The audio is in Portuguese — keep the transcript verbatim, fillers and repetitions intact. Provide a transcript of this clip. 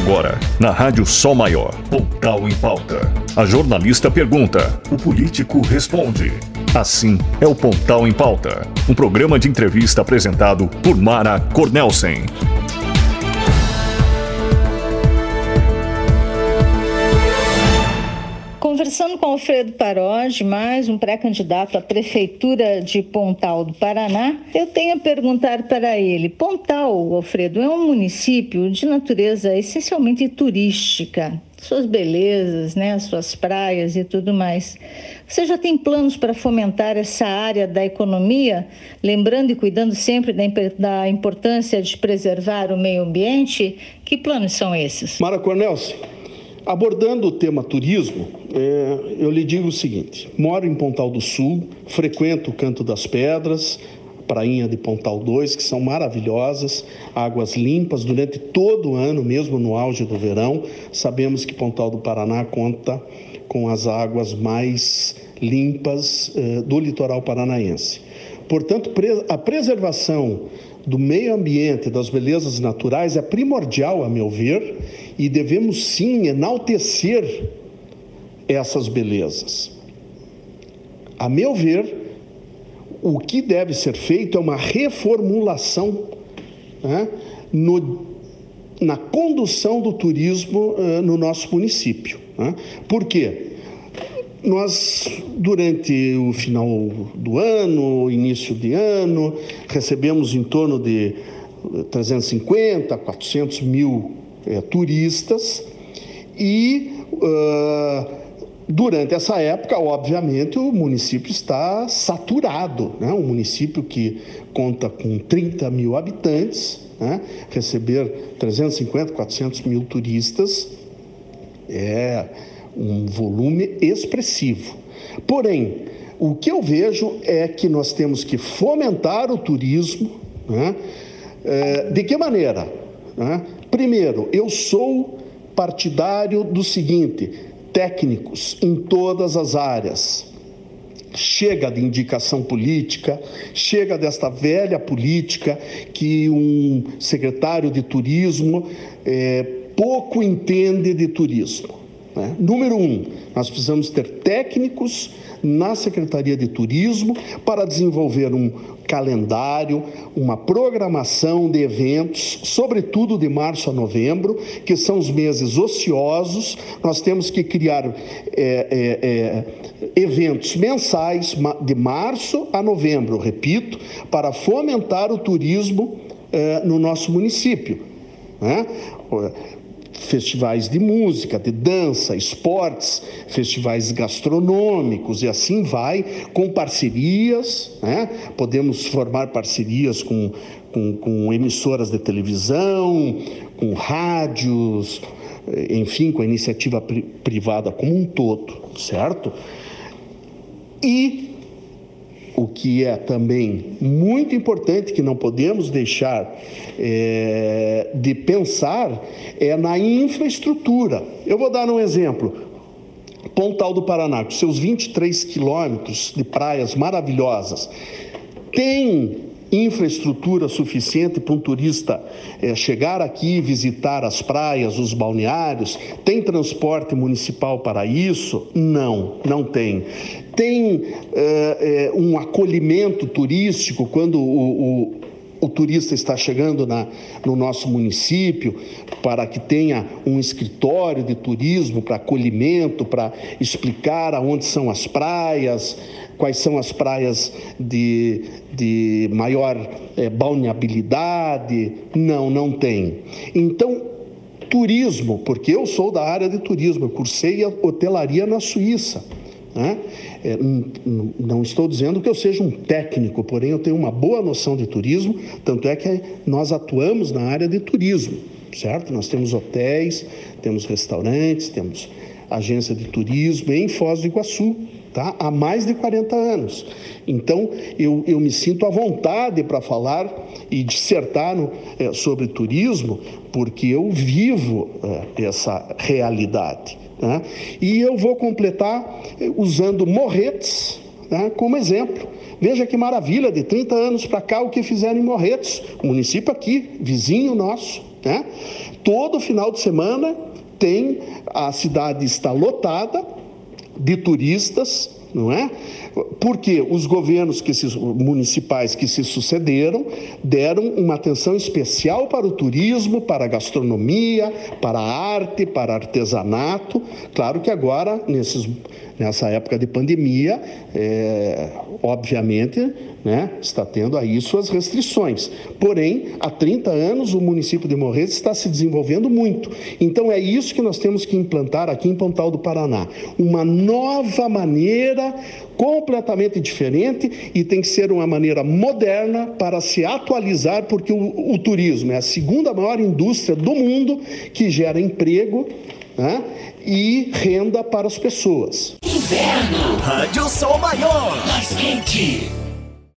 agora, na Rádio Sol Maior, Pontal em Pauta. A jornalista pergunta, o político responde. Assim é o Pontal em Pauta, um programa de entrevista apresentado por Mara Cornelsen. Conversando com Alfredo Paroge, mais um pré-candidato à Prefeitura de Pontal do Paraná, eu tenho a perguntar para ele. Pontal, Alfredo, é um município de natureza essencialmente turística, suas belezas, né, suas praias e tudo mais. Você já tem planos para fomentar essa área da economia, lembrando e cuidando sempre da, da importância de preservar o meio ambiente? Que planos são esses? Mara Cornelsen, abordando o tema turismo, é, eu lhe digo o seguinte: moro em Pontal do Sul, frequento o Canto das Pedras, prainha de Pontal dois, que são maravilhosas, águas limpas durante todo o ano, mesmo no auge do verão. Sabemos que Pontal do Paraná conta com as águas mais limpas eh, do litoral paranaense. Portanto, a preservação do meio ambiente, das belezas naturais, é primordial, a meu ver, e devemos sim enaltecer essas belezas. A meu ver, o que deve ser feito é uma reformulação, né, no, na condução do turismo uh, no nosso município. Né? Por quê? Nós, durante o final do ano, início de ano, recebemos em torno de trezentos e cinquenta, quatrocentos mil é, turistas e uh, durante essa época, obviamente, o município está saturado, né? Um município que conta com trinta mil habitantes, né? Receber trezentos e cinquenta, quatrocentos mil turistas é um volume expressivo. Porém, o que eu vejo é que nós temos que fomentar o turismo, né? É, de que maneira? Né? Primeiro, eu sou partidário do seguinte: técnicos em todas as áreas. Chega de indicação política, chega desta velha política que um secretário de turismo é, pouco entende de turismo. Né? Número um, nós precisamos ter técnicos na Secretaria de Turismo para desenvolver um calendário, uma programação de eventos, sobretudo de março a novembro, que são os meses ociosos. Nós temos que criar é, é, é, eventos mensais de março a novembro, repito, para fomentar o turismo é, no nosso município, né? Festivais de música, de dança, esportes, festivais gastronômicos e assim vai, com parcerias, né? Podemos formar parcerias com, com, com emissoras de televisão, com rádios, enfim, com a iniciativa pri- privada como um todo, certo? E o que é também muito importante, que não podemos deixar é, de pensar, é na infraestrutura. Eu vou dar um exemplo. Pontal do Paraná, com seus vinte e três quilômetros de praias maravilhosas, tem infraestrutura suficiente para um turista é, chegar aqui e visitar as praias, os balneários? Tem transporte municipal para isso? Não, não tem. Tem é, é, um acolhimento turístico quando o, o, o turista está chegando na, no nosso município, para que tenha um escritório de turismo para acolhimento, para explicar aonde são as praias, quais são as praias de, de maior é, balneabilidade? Não, não tem. Então, turismo, porque eu sou da área de turismo, eu cursei a hotelaria na Suíça, né? É, não estou dizendo que eu seja um técnico, porém eu tenho uma boa noção de turismo, tanto é que nós atuamos na área de turismo, certo? Nós temos hotéis, temos restaurantes, temos agência de turismo em Foz do Iguaçu, tá? Há mais de quarenta anos. Então, eu, eu me sinto à vontade para falar e dissertar no, é, sobre turismo, porque eu vivo é, essa realidade. Né? E eu vou completar usando Morretes, né, como exemplo. Veja que maravilha, de trinta anos para cá, o que fizeram em Morretes, município aqui, vizinho nosso, né? Todo final de semana tem, a cidade está lotada de turistas, não é? Porque os governos que se, municipais que se sucederam deram uma atenção especial para o turismo, para a gastronomia, para a arte, para artesanato. Claro que agora, nesses, nessa época de pandemia, é, obviamente, né, está tendo aí suas restrições. Porém, há trinta anos o município de Morretes está se desenvolvendo muito. Então é isso que nós temos que implantar aqui em Pontal do Paraná. Uma nova maneira completamente diferente, e tem que ser uma maneira moderna para se atualizar, porque o, o turismo é a segunda maior indústria do mundo que gera emprego, né, e renda para as pessoas. Inverno, Rádio Sol Maior, mais quente.